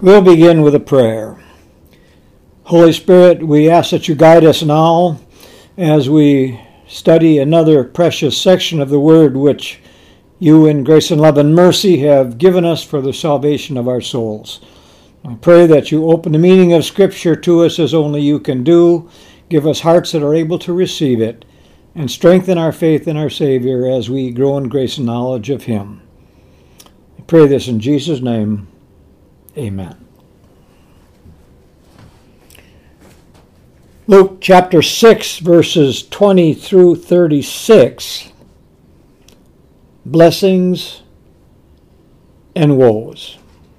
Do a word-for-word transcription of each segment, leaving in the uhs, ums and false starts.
We'll begin with a prayer. Holy Spirit, we ask that you guide us now as we study another precious section of the Word which you in grace and love and mercy have given us for the salvation of our souls. I pray that you open the meaning of Scripture to us as only you can do. Give us hearts that are able to receive it, and strengthen our faith in our Savior as we grow in grace and knowledge of Him. I pray this in Jesus' name. Amen. Luke chapter six, verses twenty through thirty-six. Blessings and woes.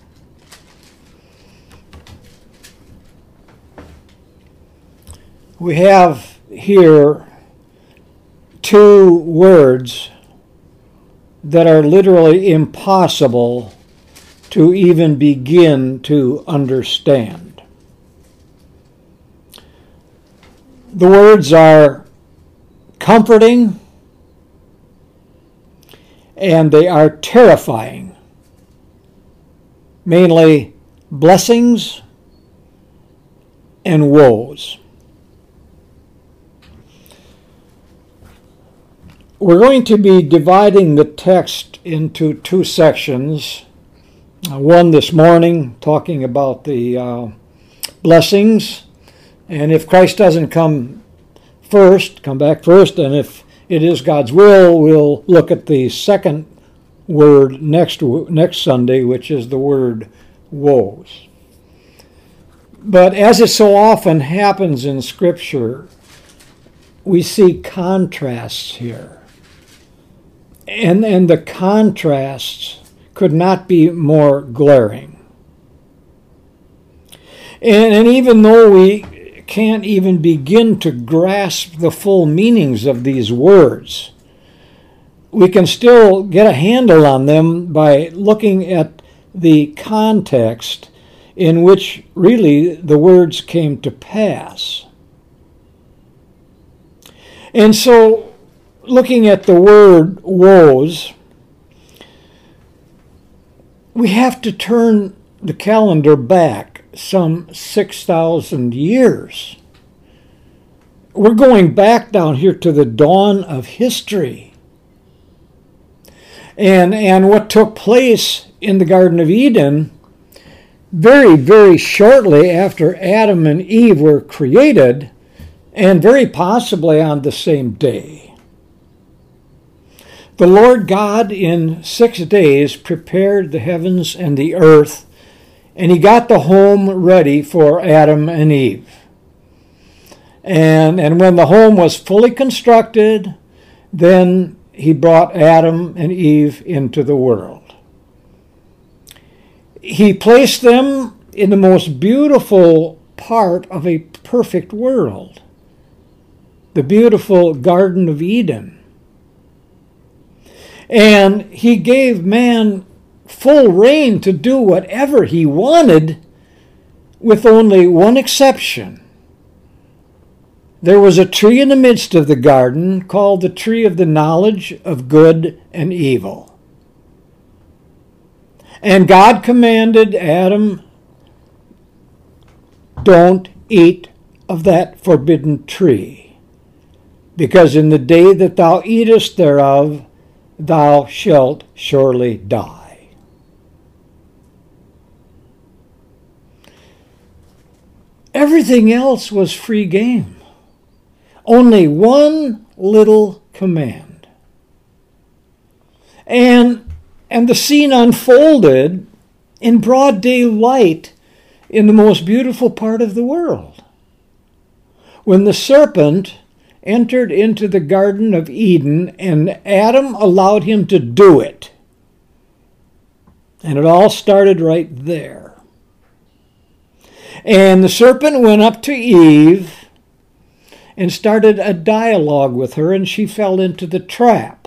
We have here two words that are literally impossible to even begin to understand. The words are comforting and they are terrifying. Mainly blessings and woes. We're going to be dividing the text into two sections. Uh, one this morning, talking about the uh, blessings, and if Christ doesn't come first, come back first, and if it is God's will, we'll look at the second word next next Sunday, which is the word woes. But as it so often happens in Scripture, we see contrasts here. And, and the contrasts could not be more glaring. And, and even though we can't even begin to grasp the full meanings of these words, we can still get a handle on them by looking at the context in which really the words came to pass. And so, looking at the word woes, we have to turn the calendar back some six thousand years. We're going back down here to the dawn of history. And, and what took place in the Garden of Eden very, very shortly after Adam and Eve were created, and very possibly on the same day. The Lord God in six days prepared the heavens and the earth, and he got the home ready for Adam and Eve. And, and when the home was fully constructed, then he brought Adam and Eve into the world. He placed them in the most beautiful part of a perfect world, the beautiful Garden of Eden. And he gave man full reign to do whatever he wanted, with only one exception. There was a tree in the midst of the garden called the tree of the knowledge of good and evil. And God commanded Adam, don't eat of that forbidden tree, because in the day that thou eatest thereof, thou shalt surely die. Everything else was free game. Only one little command. And, and the scene unfolded in broad daylight in the most beautiful part of the world. When the serpent entered into the Garden of Eden, and Adam allowed him to do it. And it all started right there. And the serpent went up to Eve and started a dialogue with her, and she fell into the trap.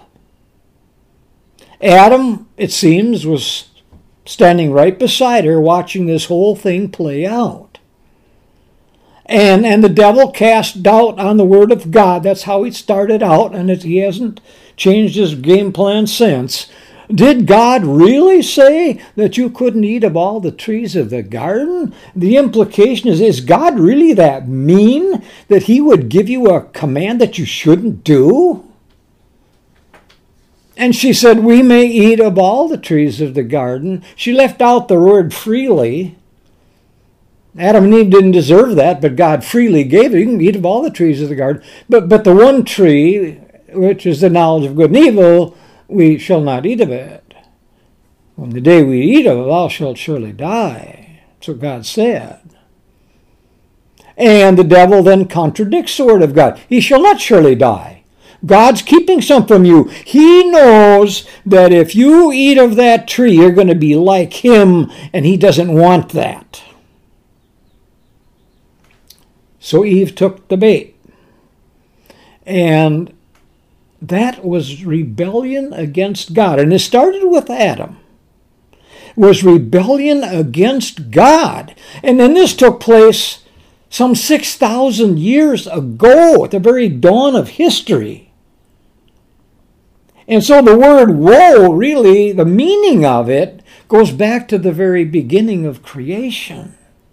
Adam, it seems, was standing right beside her, watching this whole thing play out. And and the devil cast doubt on the word of God. That's how he started out, and it, he hasn't changed his game plan since. Did God really say that you couldn't eat of all the trees of the garden? The implication is, is God really that mean that he would give you a command that you shouldn't do? And she said, we may eat of all the trees of the garden. She left out the word freely. Adam and Eve didn't deserve that, but God freely gave it. You can eat of all the trees of the garden. But, but the one tree, which is the knowledge of good and evil, we shall not eat of it. On the day we eat of it, thou shalt surely die. That's what God said. And the devil then contradicts the word of God. He shall not surely die. God's keeping some from you. He knows that if you eat of that tree, you're going to be like him, and he doesn't want that. So Eve took the bait. And that was rebellion against God. And it started with Adam. It was rebellion against God. And then this took place some six thousand years ago, at the very dawn of history. And so the word woe, really, the meaning of it, goes back to the very beginning of creation.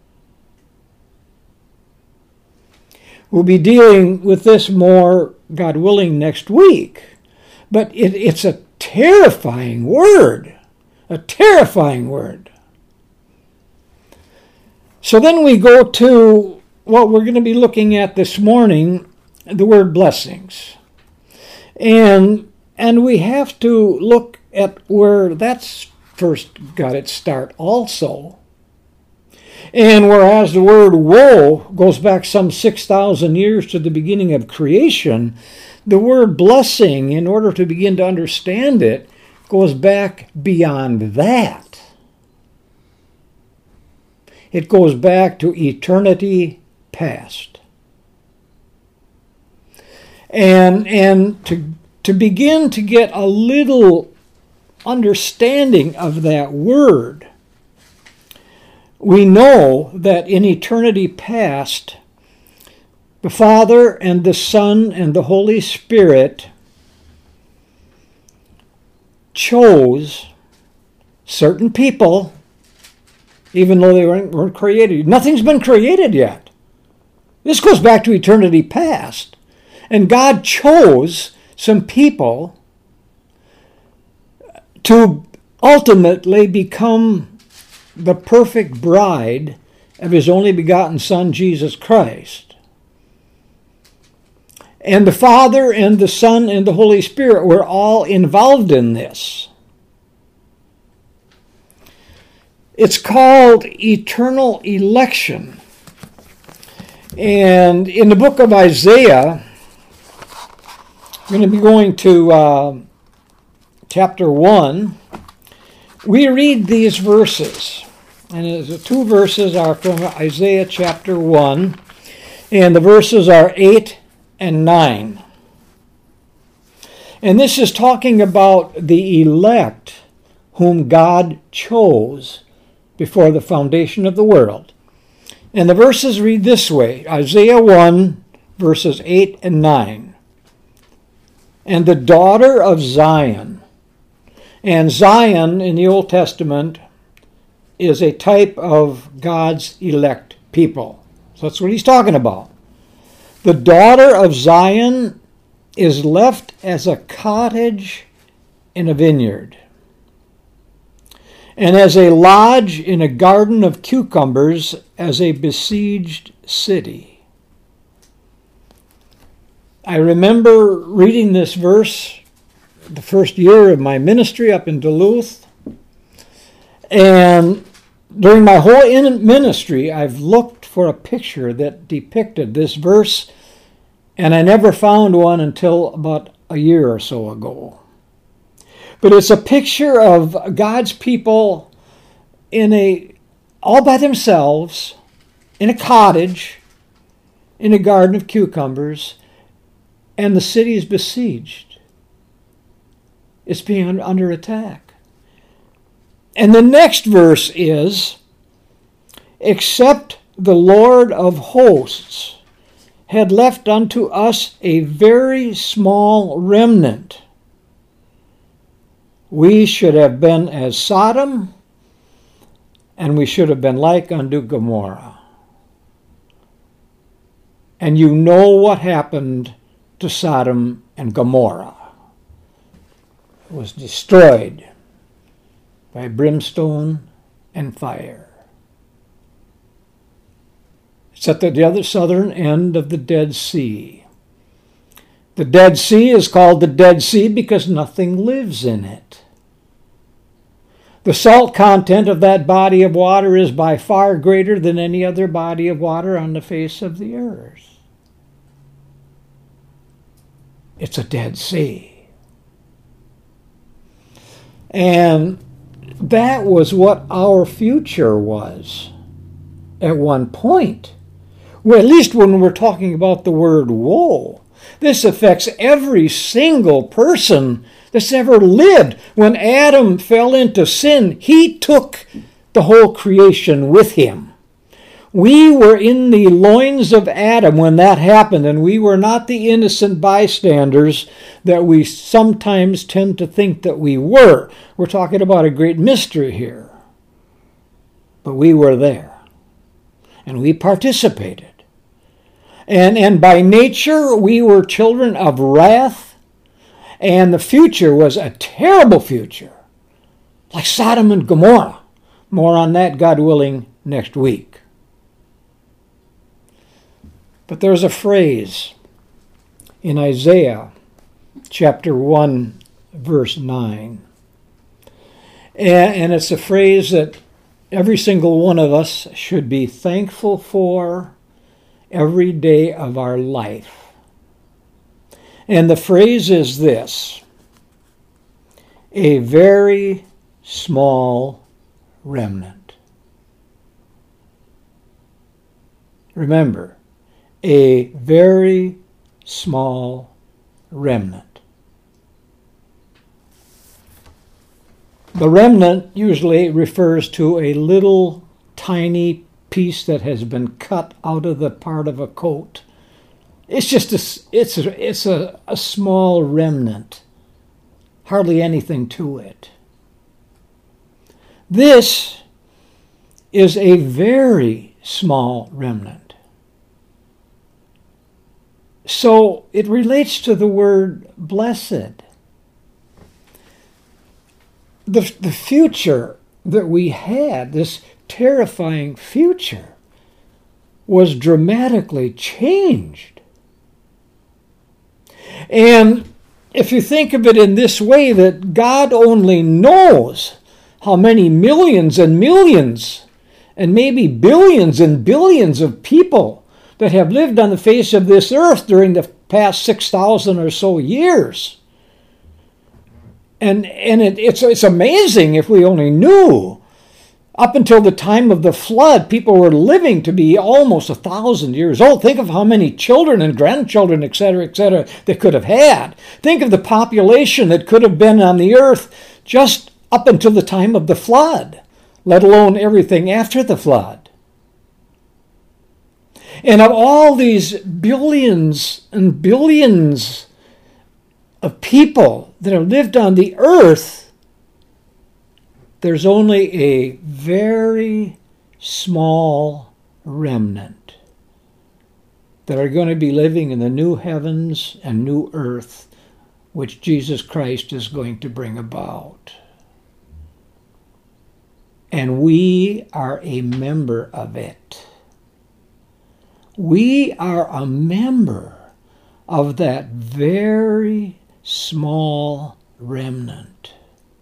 We'll be dealing with this more, God willing, next week. But it, it's a terrifying word. A terrifying word. So then we go to what we're going to be looking at this morning, the word blessings. And, and we have to look at where that's first got its start also. And whereas the word woe goes back some six thousand years to the beginning of creation, the word blessing, in order to begin to understand it, goes back beyond that. It goes back to eternity past. And, and to, to begin to get a little understanding of that word, we know that in eternity past, the Father and the Son and the Holy Spirit chose certain people, even though they weren't, weren't created. Nothing's been created yet. This goes back to eternity past. And God chose some people to ultimately become the perfect bride of his only begotten Son, Jesus Christ. And the Father and the Son and the Holy Spirit were all involved in this. It's called eternal election. And in the book of Isaiah, I'm going to be going to uh, chapter one. We read these verses. And the two verses are from Isaiah chapter one. And the verses are eight and nine. And this is talking about the elect whom God chose before the foundation of the world. And the verses read this way, Isaiah one, verses eight and nine. And the daughter of Zion. And Zion in the Old Testament is a type of God's elect people. So that's what he's talking about. The daughter of Zion is left as a cottage in a vineyard, and as a lodge in a garden of cucumbers, as a besieged city. I remember reading this verse the first year of my ministry up in Duluth, and during my whole ministry, I've looked for a picture that depicted this verse, and I never found one until about a year or so ago. But it's a picture of God's people in a all by themselves, in a cottage, in a garden of cucumbers, and the city is besieged. It's being under attack. And the next verse is, except the Lord of hosts had left unto us a very small remnant, We should have been as Sodom, and we should have been like unto Gomorrah. And you know what happened to Sodom and Gomorrah. It was destroyed by brimstone and fire. It's at the other southern end of the Dead Sea. The Dead Sea is called the Dead Sea because nothing lives in it. The salt content of that body of water is by far greater than any other body of water on the face of the earth. It's a Dead Sea. And that was what our future was at one point. Well, at least when we're talking about the word woe. This affects every single person that's ever lived. When Adam fell into sin, he took the whole creation with him. We were in the loins of Adam when that happened, and we were not the innocent bystanders that we sometimes tend to think that we were. We're talking about a great mystery here. But we were there, and we participated. And, and by nature, we were children of wrath, and the future was a terrible future, like Sodom and Gomorrah. More on that, God willing, next week. But there's a phrase in Isaiah chapter one, verse nine. And it's a phrase that every single one of us should be thankful for every day of our life. And the phrase is this: a very small remnant. Remember, a very small remnant. The remnant usually refers to a little tiny piece that has been cut out of the part of a coat. It's just a, it's a, it's a, a small remnant. Hardly anything to it. This is a very small remnant. So it relates to the word blessed. The, the future that we had, this terrifying future, was dramatically changed. And if you think of it in this way, that God only knows how many millions and millions and maybe billions and billions of people that have lived on the face of this earth during the past six thousand or so years. And, and it, it's, it's amazing if we only knew. Up until the time of the flood, people were living to be almost a thousand years old. Think of how many children and grandchildren, et cetera, et cetera, they could have had. Think of the population that could have been on the earth just up until the time of the flood, let alone everything after the flood. And of all these billions and billions of people that have lived on the earth, there's only a very small remnant that are going to be living in the new heavens and new earth, which Jesus Christ is going to bring about. And we are a member of it. We are a member of that very small remnant.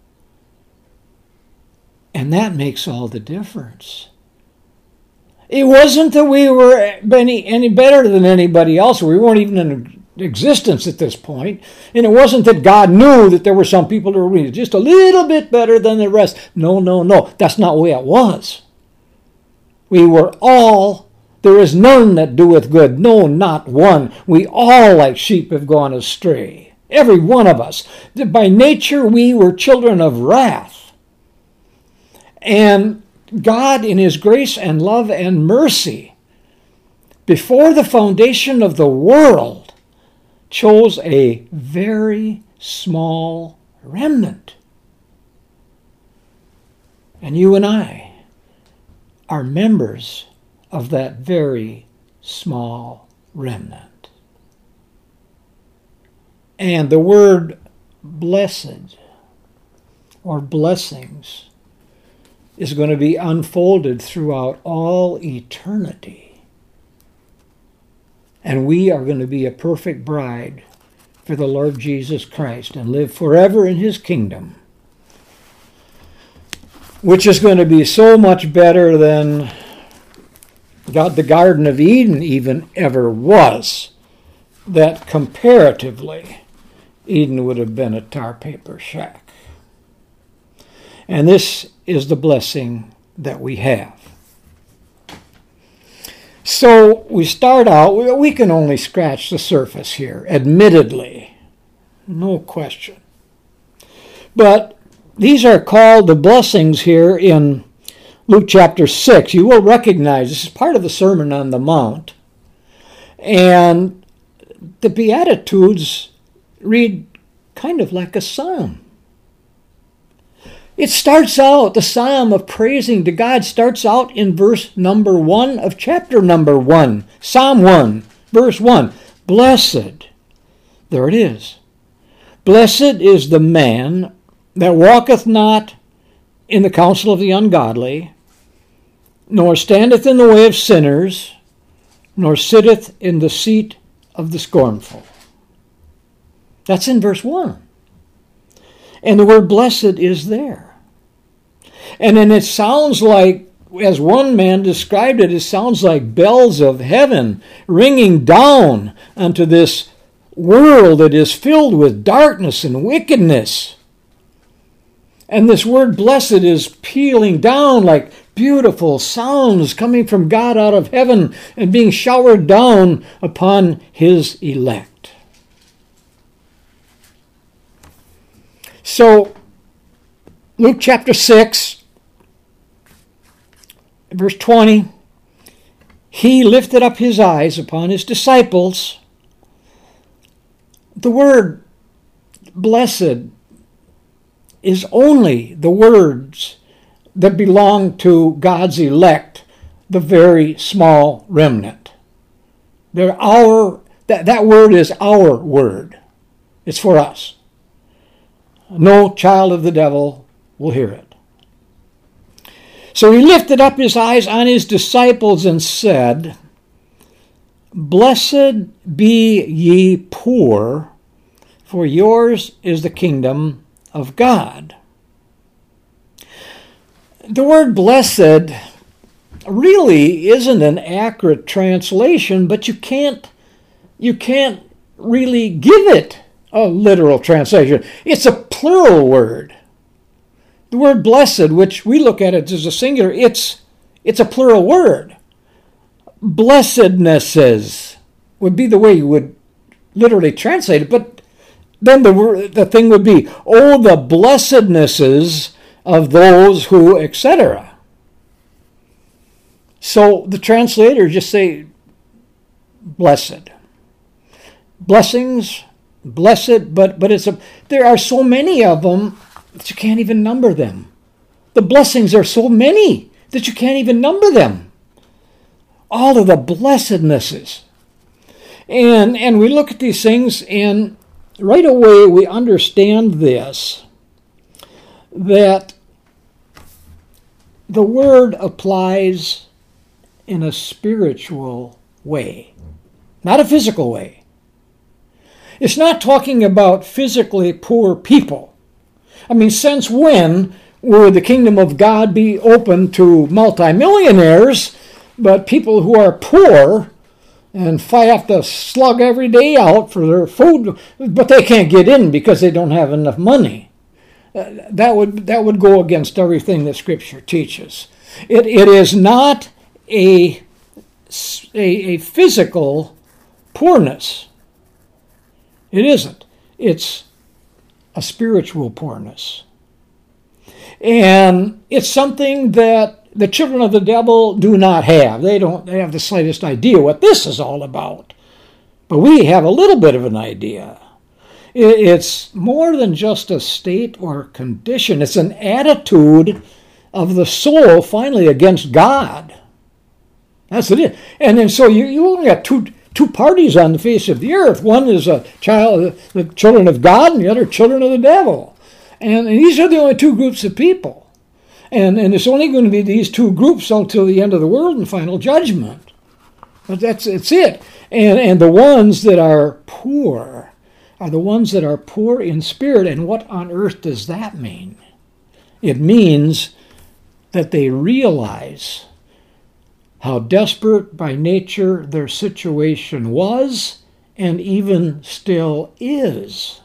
And that makes all the difference. It wasn't that we were any, any better than anybody else. We weren't even in existence at this point. And it wasn't that God knew that there were some people who were just a little bit better than the rest. No, no, no. That's not the way it was. We were all, there is none that doeth good, no, not one. We all like sheep have gone astray. Every one of us. By nature, we were children of wrath. And God, in his grace and love and mercy, before the foundation of the world, chose a very small remnant. And you and I are members of that very small remnant. And the word blessed or blessings is going to be unfolded throughout all eternity. And we are going to be a perfect bride for the Lord Jesus Christ and live forever in his kingdom, which is going to be so much better than God, the Garden of Eden even ever was, that comparatively Eden would have been a tar paper shack. And this is the blessing that we have. So we start out, we can only scratch the surface here, admittedly, no question. But these are called the blessings here in Luke chapter six. You will recognize this is part of the Sermon on the Mount. And the Beatitudes read kind of like a psalm. It starts out, the psalm of praising to God starts out in verse number one of chapter number one. Psalm one, verse one. Blessed, there it is. Blessed is the man that walketh not in the counsel of the ungodly, nor standeth in the way of sinners, nor sitteth in the seat of the scornful. That's in verse one. And the word blessed is there. And then it sounds like, as one man described it, it sounds like bells of heaven ringing down unto this world that is filled with darkness and wickedness. And this word blessed is pealing down like beautiful sounds coming from God out of heaven and being showered down upon his elect. So, Luke chapter six, verse twenty, he lifted up his eyes upon his disciples. The word blessed is only the words that belong to God's elect, the very small remnant. They're our, that, that word is our word. It's for us. No child of the devil will hear it. So he lifted up his eyes on his disciples and said, Blessed be ye poor, for yours is the kingdom of God. The word blessed really isn't an accurate translation, but you can't, you can't really give it a literal translation. It's a plural word. The word blessed, which we look at it as a singular, it's, it's a plural word. Blessednesses would be the way you would literally translate it, but then the, word, the thing would be, oh, the blessednesses of those who, et cetera. So the translators just say, blessed. Blessings, blessed, but but it's a, there are so many of them that you can't even number them. The blessings are so many that you can't even number them. All of the blessednesses. And, and we look at these things, and right away we understand this, that the word applies in a spiritual way, not a physical way. It's not talking about physically poor people. I mean, since when would the kingdom of God be open to multimillionaires, but people who are poor and have to slug every day out for their food, but they can't get in because they don't have enough money? That would that would go against everything that Scripture teaches. It it is not a a, a physical poorness. It isn't. It's a spiritual poorness. And it's something that the children of the devil do not have. They don't they have the slightest idea what this is all about. But we have a little bit of an idea. It's more than just a state or condition. It's an attitude of the soul finally against God. That's it. And then so you, you only got two two parties on the face of the earth. One is a child, the children of God, and the other children of the devil. And, and these are the only two groups of people. And, and it's only going to be these two groups until the end of the world and final judgment. But that's it's it. And, and the ones that are poor are the ones that are poor in spirit. And what on earth does that mean? It means that they realize how desperate by nature their situation was and even still is.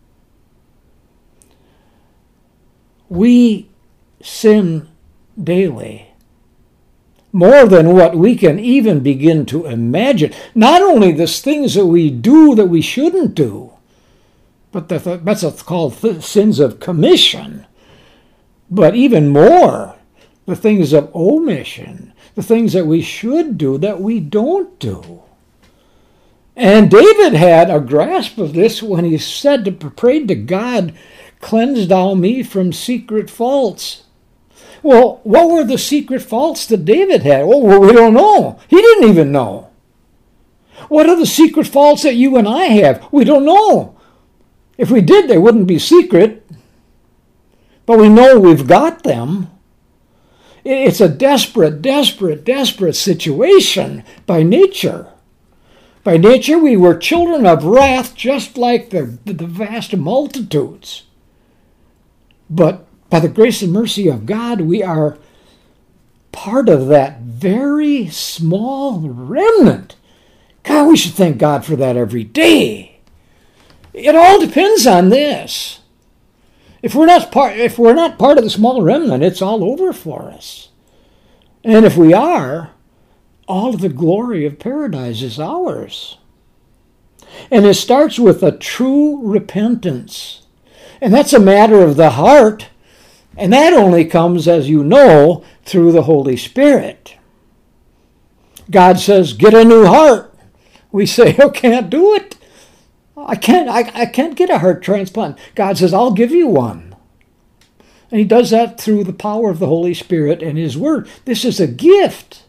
We sin daily, more than what we can even begin to imagine. Not only the things that we do that we shouldn't do, but the, that's what's called sins of commission, but even more, the things of omission, the things that we should do that we don't do. And David had a grasp of this when he said to prayed to God, "Cleanse thou me from secret faults." Well, what were the secret faults that David had? Well, we don't know. He didn't even know. What are the secret faults that you and I have? We don't know. If we did, they wouldn't be secret. But we know we've got them. It's a desperate, desperate, desperate situation by nature. By nature, we were children of wrath, just like the, the vast multitudes. But by the grace and mercy of God, we are part of that very small remnant. God, we should thank God for that every day. It all depends on this. If we're not part, if we're not part of the small remnant, it's all over for us. And if we are, all of the glory of paradise is ours. And it starts with a true repentance. And that's a matter of the heart. And that only comes, as you know, through the Holy Spirit. God says, get a new heart. We say, I can't do it. I can't, I, I can't get a heart transplant. God says, I'll give you one. And he does that through the power of the Holy Spirit and his word. This is a gift.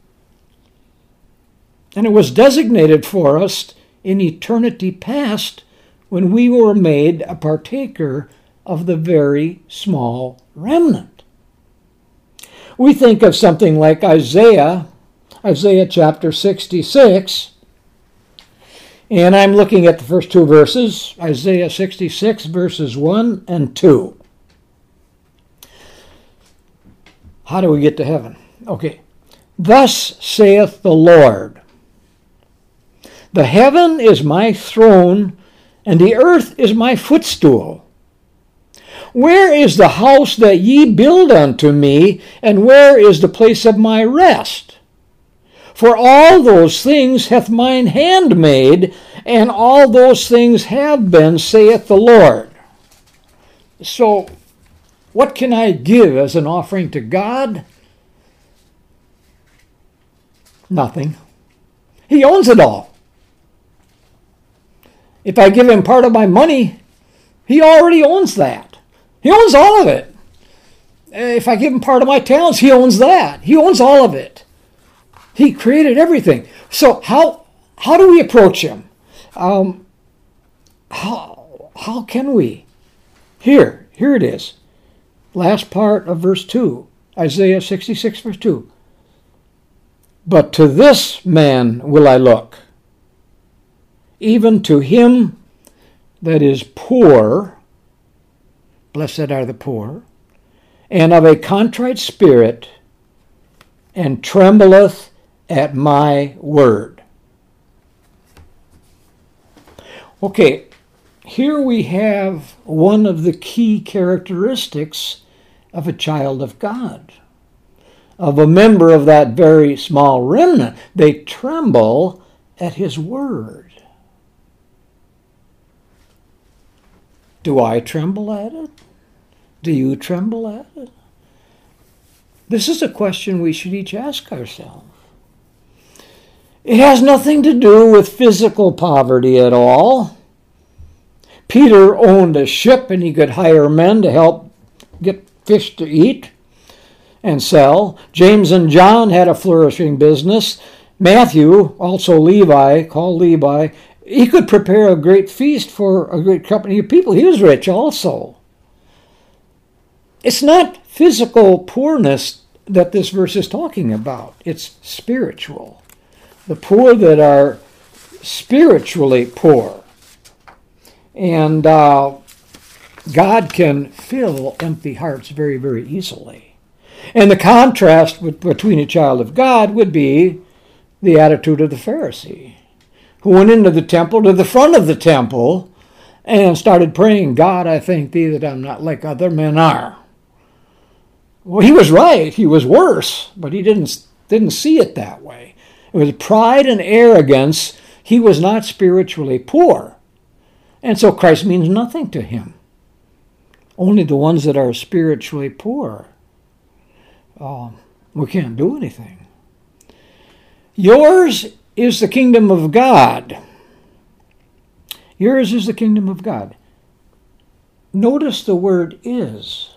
And it was designated for us in eternity past when we were made a partaker of the very small remnant. We think of something like Isaiah, Isaiah chapter sixty-six, and I'm looking at the first two verses, Isaiah sixty-six, verses one and two. How do we get to heaven? Okay. Thus saith the Lord, the heaven is my throne, and the earth is my footstool. Where is the house that ye build unto me, and where is the place of my rest? For all those things hath mine hand made, and all those things have been, saith the Lord. So, what can I give as an offering to God? Nothing. He owns it all. If I give him part of my money, he already owns that. He owns all of it. If I give him part of my talents, he owns that. He owns all of it. He created everything. So how how do we approach him? Um, how how can we? Here, here it is. Last part of verse two. Isaiah sixty-six, verse two. But to this man will I look, even to him that is poor, blessed are the poor, and of a contrite spirit, and trembleth at my word. Okay, here we have one of the key characteristics of a child of God, of a member of that very small remnant. They tremble at his word. Do I tremble at it? Do you tremble at it? This is a question we should each ask ourselves. It has nothing to do with physical poverty at all. Peter owned a ship and he could hire men to help get fish to eat. and sell. James and John had a flourishing business. Matthew, also Levi, called Levi, he could prepare a great feast for a great company of people. He was rich also. It's not physical poorness that this verse is talking about. It's spiritual. The poor that are spiritually poor. And uh, God can fill empty hearts very, very easily. And the contrast with, between a child of God would be the attitude of the Pharisee, who went into the temple, to the front of the temple, and started praying, God, I thank thee that I'm not like other men are. Well, he was right. He was worse, but he didn't, didn't see it that way. It was pride and arrogance. He was not spiritually poor. And so Christ means nothing to him. Only the ones that are spiritually poor. Um, we can't do anything. Yours is the kingdom of God. Yours is the kingdom of God. Notice the word is.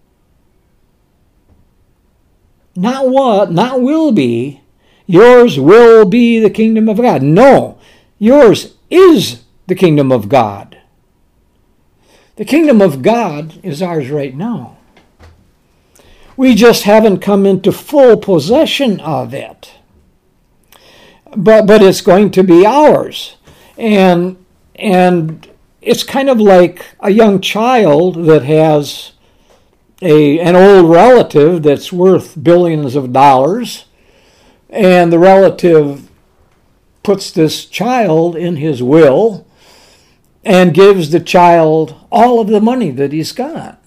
Not what, not will be. Yours will be the kingdom of God. No, yours is the kingdom of God. The kingdom of God is ours right now. We just haven't come into full possession of it. But but it's going to be ours. And and it's kind of like a young child that has a an old relative that's worth billions of dollars, and the relative puts this child in his will and gives the child all of the money that he's got.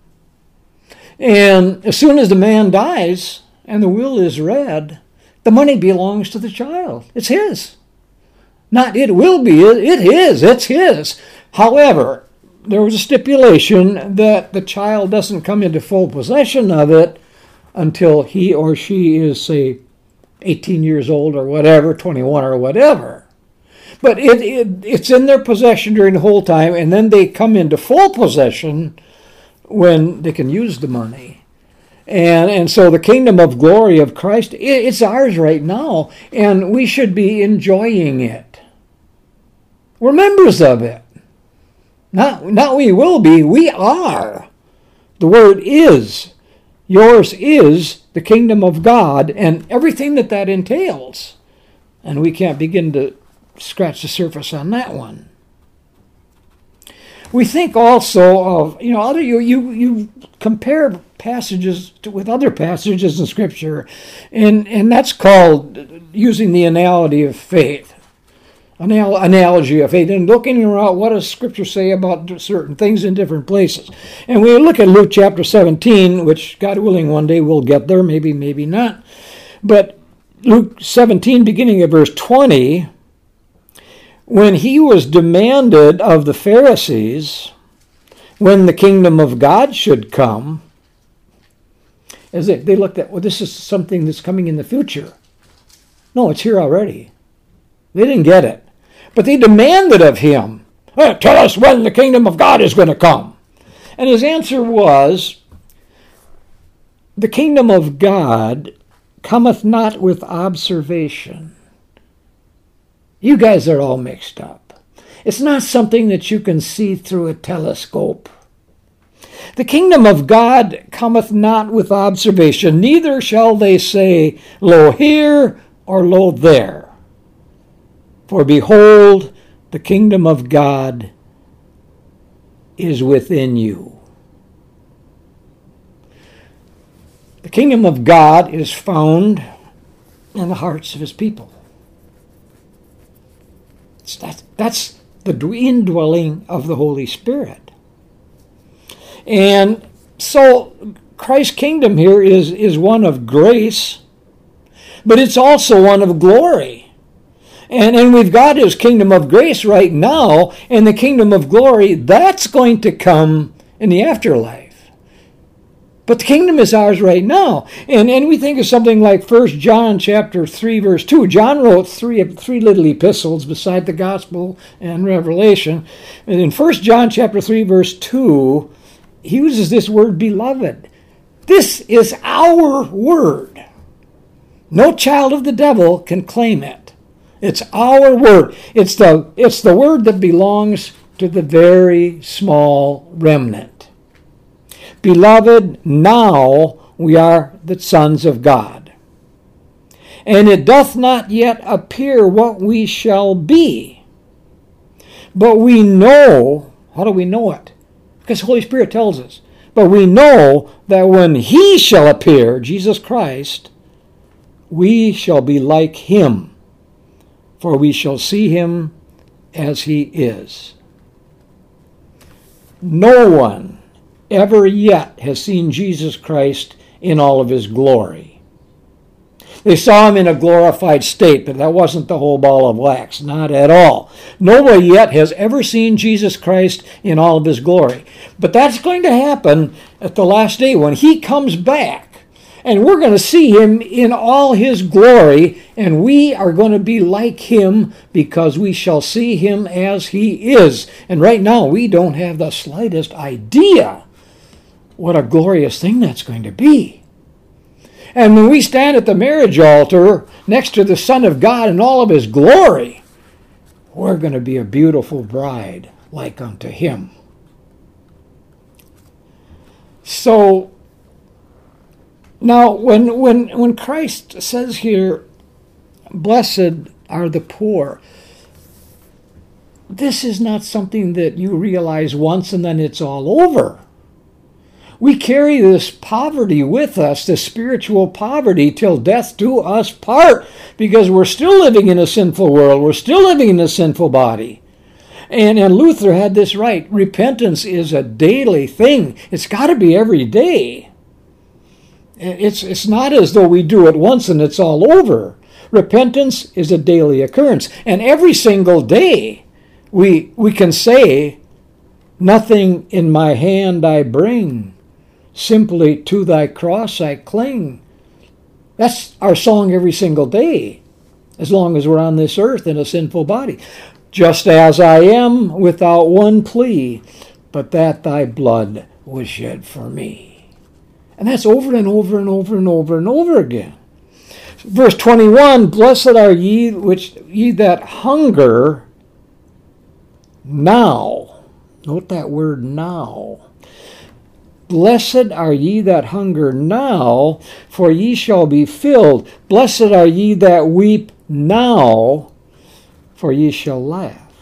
And as soon as the man dies and the will is read, the money belongs to the child. It's his. Not it will be, it is, it's his. However, there was a stipulation that the child doesn't come into full possession of it until he or she is, say, eighteen years old or whatever, twenty-one or whatever. But it, it it's in their possession during the whole time, and then they come into full possession when they can use the money. And and so the kingdom of glory of Christ, it's ours right now, and we should be enjoying it. We're members of it. Not, not we will be, we are. The word is. Yours is the kingdom of God and everything that that entails. And we can't begin to scratch the surface on that one. We think also of, you know, other you you, you compare passages to, with other passages in Scripture, and, and that's called using the analogy of faith. Anal- analogy of faith, and looking around what does Scripture say about certain things in different places. And we look at Luke chapter seventeen, which God willing one day we'll get there, maybe, maybe not. But Luke seventeen, beginning at verse twenty, when he was demanded of the Pharisees when the kingdom of God should come, as they, they looked at, well, this is something that's coming in the future. No, it's here already. They didn't get it. But they demanded of him, hey, tell us when the kingdom of God is going to come. And his answer was, the kingdom of God cometh not with observation. You guys are all mixed up. It's not something that you can see through a telescope. The kingdom of God cometh not with observation, neither shall they say, lo here or lo there. For behold, the kingdom of God is within you. The kingdom of God is found in the hearts of his people. That, that's the indwelling of the Holy Spirit. And so Christ's kingdom here is, is one of grace, but it's also one of glory. And, and we've got his kingdom of grace right now, and the kingdom of glory, that's going to come in the afterlife. But the kingdom is ours right now. And, and we think of something like First John chapter three, verse two. John wrote three, three little epistles beside the gospel and Revelation. And in First John chapter three, verse two, he uses this word beloved. This is our word. No child of the devil can claim it. It's our word. It's the, it's the word that belongs to the very small remnant. Beloved, now we are the sons of God. And it doth not yet appear what we shall be. But we know, how do we know it? Because the Holy Spirit tells us. But we know that when he shall appear, Jesus Christ, we shall be like him, for we shall see him as he is. No one ever yet has seen Jesus Christ in all of his glory. They saw him in a glorified state, but that wasn't the whole ball of wax, not at all. Nobody yet has ever seen Jesus Christ in all of his glory. But that's going to happen at the last day when he comes back. And we're going to see him in all his glory, and we are going to be like him because we shall see him as he is. And right now, we don't have the slightest idea what a glorious thing that's going to be. And when we stand at the marriage altar next to the Son of God in all of his glory, we're going to be a beautiful bride like unto him. So, now when, when, when Christ says here, blessed are the poor, this is not something that you realize once and then it's all over. We carry this poverty with us, this spiritual poverty, till death do us part, because we're still living in a sinful world. We're still living in a sinful body. And, and Luther had this right. Repentance is a daily thing. It's got to be every day. It's, it's not as though we do it once and it's all over. Repentance is a daily occurrence. And every single day we, we can say, nothing in my hand I bring. Simply to thy cross I cling. That's our song every single day, as long as we're on this earth in a sinful body. Just as I am, without one plea, but that thy blood was shed for me. And that's over and over and over and over and over again. Verse twenty-one, blessed are ye which ye that hunger now. Note that word now. Blessed are ye that hunger now, for ye shall be filled. Blessed are ye that weep now, for ye shall laugh.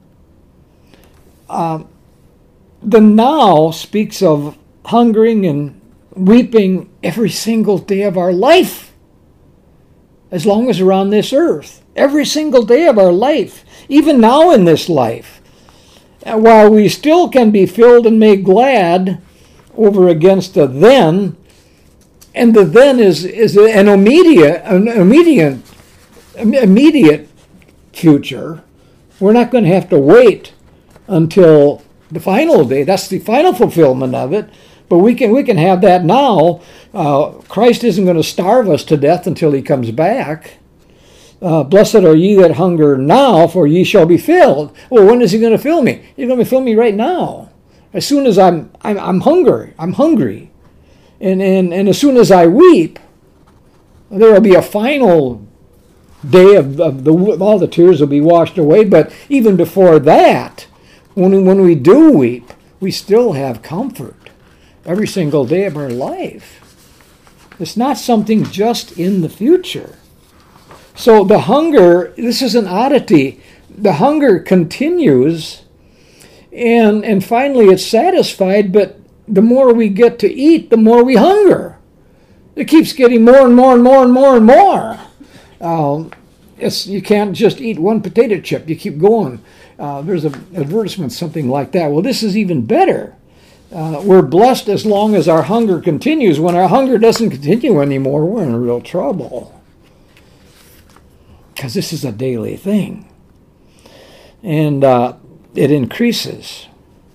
Um, the now speaks of hungering and weeping every single day of our life, as long as we're on this earth. Every single day of our life, even now in this life. And while we still can be filled and made glad over against the then, and the then is, is an immediate, an immediate, immediate future. We're not going to have to wait until the final day. That's the final fulfillment of it. But we can we can have that now. Uh, Christ isn't going to starve us to death until he comes back. Uh, Blessed are ye that hunger now, for ye shall be filled. Well, when is he going to fill me? He's going to fill me right now. As soon as I'm I'm, I'm hungry, I'm hungry, and, and and as soon as I weep, there will be a final day of, of the all the tears will be washed away. But even before that, when when we do weep, we still have comfort every single day of our life. It's not something just in the future. So the hunger, this is an oddity. The hunger continues. And and finally it's satisfied, but the more we get to eat, the more we hunger. It keeps getting more and more and more and more and more. Um, it's, you can't just eat one potato chip. You keep going. Uh, there's an advertisement, something like that. Well, this is even better. Uh, we're blessed as long as our hunger continues. When our hunger doesn't continue anymore, we're in real trouble. Because this is a daily thing. And uh, it increases.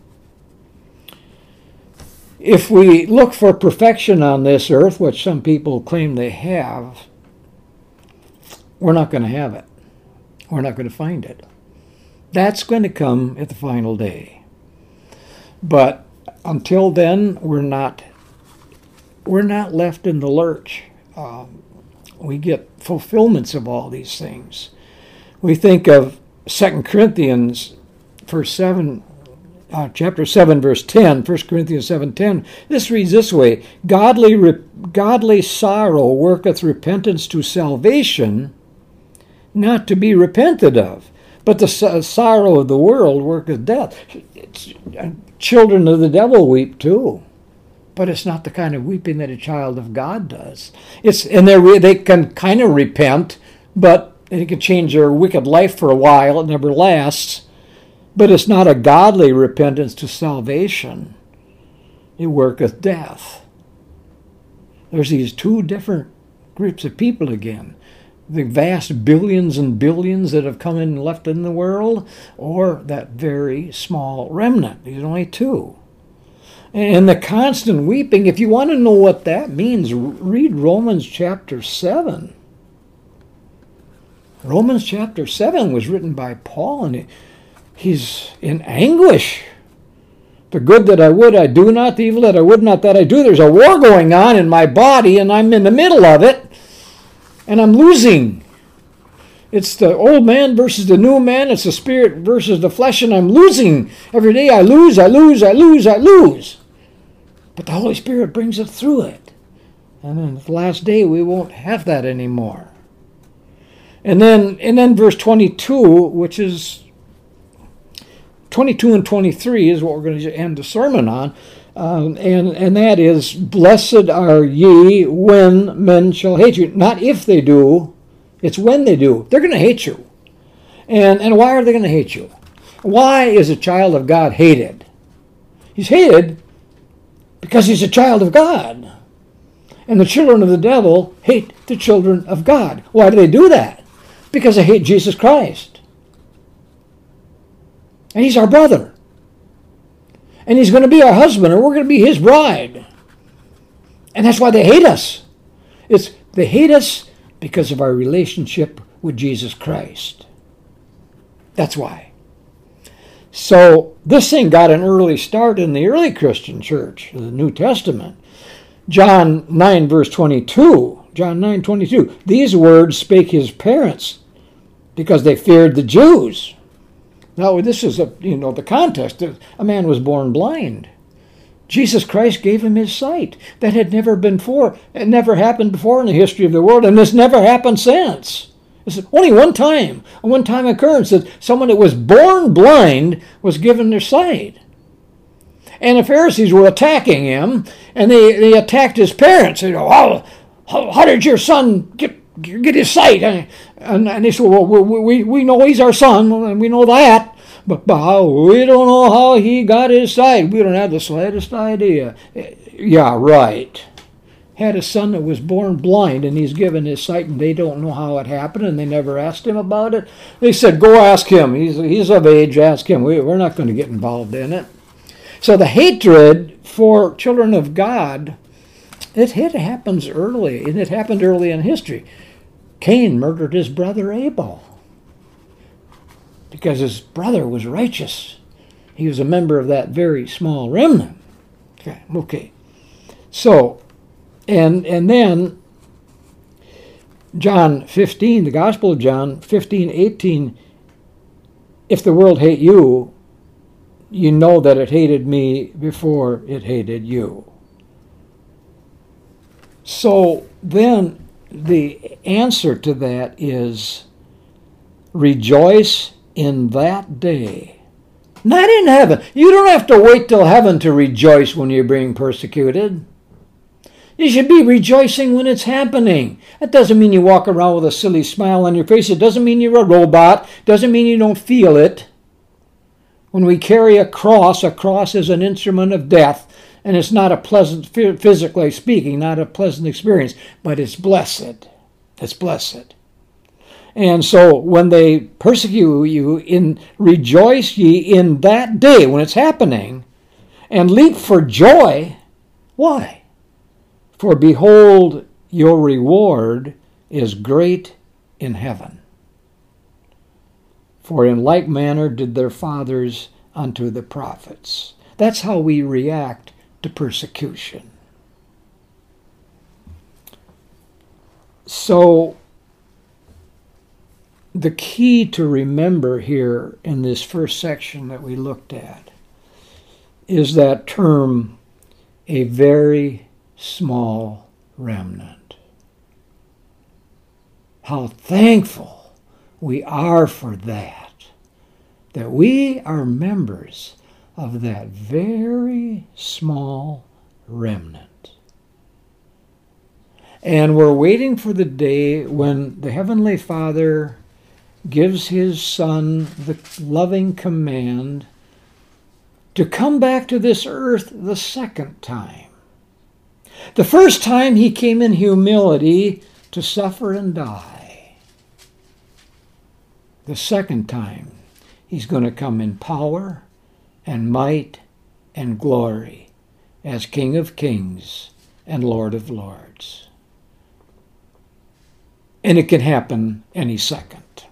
If we look for perfection on this earth, which some people claim they have, we're not going to have it. We're not going to find it. That's going to come at the final day. But until then, we're not we're not left in the lurch. Um, we get fulfillments of all these things. We think of Second Corinthians verse seven, uh, chapter seven, verse ten, First Corinthians seven ten. This reads this way: Godly, re- godly sorrow worketh repentance to salvation, not to be repented of. But the so- sorrow of the world worketh death. It's, uh, children of the devil weep too. But it's not the kind of weeping that a child of God does. It's and they they can kind of repent, but they can change their wicked life for a while. It never lasts. But it's not a godly repentance to salvation. It worketh death. There's these two different groups of people again. The vast billions and billions that have come and left in the world, or that very small remnant. These are only two. And the constant weeping, if you want to know what that means, read Romans chapter seven. Romans chapter seven was written by Paul, and he's in anguish. The good that I would, I do not. The evil that I would not, that I do. There's a war going on in my body, and I'm in the middle of it, and I'm losing. It's the old man versus the new man. It's the spirit versus the flesh, and I'm losing. Every day I lose, I lose, I lose, I lose. But the Holy Spirit brings us through it. And then the last day we won't have that anymore. And then and then verse twenty-two, which is twenty-two and twenty-three is what we're going to end the sermon on. Um, and, and that is, blessed are ye when men shall hate you. Not if they do, it's when they do. They're going to hate you. And, and why are they going to hate you? Why is a child of God hated? He's hated because he's a child of God. And the children of the devil hate the children of God. Why do they do that? Because they hate Jesus Christ. And he's our brother. And he's going to be our husband, and we're going to be his bride. And that's why they hate us. It's they hate us because of our relationship with Jesus Christ. That's why. So this thing got an early start in the early Christian church, the New Testament. John nine, verse twenty-two. John nine, twenty-two. These words spake his parents because they feared the Jews. Now, this is, a, you know, the context. A man was born blind. Jesus Christ gave him his sight. That had never been before. It never happened before in the history of the world, and this never happened since. It's only one time, a one-time occurrence that someone that was born blind was given their sight. And the Pharisees were attacking him, and they, they attacked his parents. They go, how, how, how did your son get get his sight? And, and, and they said, well, we, we, we know he's our son, and we know that. But, but we don't know how he got his sight. We don't have the slightest idea. Yeah, right. Had a son that was born blind, and he's given his sight, and they don't know how it happened, and they never asked him about it. They said, go ask him. He's, he's of age, ask him. We, we're not going to get involved in it. So the hatred for children of God, it, it happens early, and it happened early in history. Cain murdered his brother Abel because his brother was righteous. He was a member of that very small remnant. Okay, okay. So, and and then John fifteen, the Gospel of John fifteen, eighteen, if the world hate you, you know that it hated me before it hated you. So then the answer to that is rejoice in that day. Not in heaven. You don't have to wait till heaven to rejoice when you're being persecuted. You should be rejoicing when it's happening. That doesn't mean you walk around with a silly smile on your face. It doesn't mean you're a robot. It doesn't mean you don't feel it. When we carry a cross, a cross is an instrument of death. And it's not a pleasant, physically speaking, not a pleasant experience, but it's blessed. It's blessed. And so when they persecute you, in rejoice ye in that day when it's happening, and leap for joy. Why? For behold, your reward is great in heaven. For in like manner did their fathers unto the prophets. That's how we react to persecution. So the key to remember here in this first section that we looked at is that term, a very small remnant. How thankful we are for that, that we are members of that very small remnant. And we're waiting for the day when the Heavenly Father gives His Son the loving command to come back to this earth the second time. The first time He came in humility to suffer and die. The second time He's going to come in power and might and glory as King of Kings and Lord of Lords. And it can happen any second.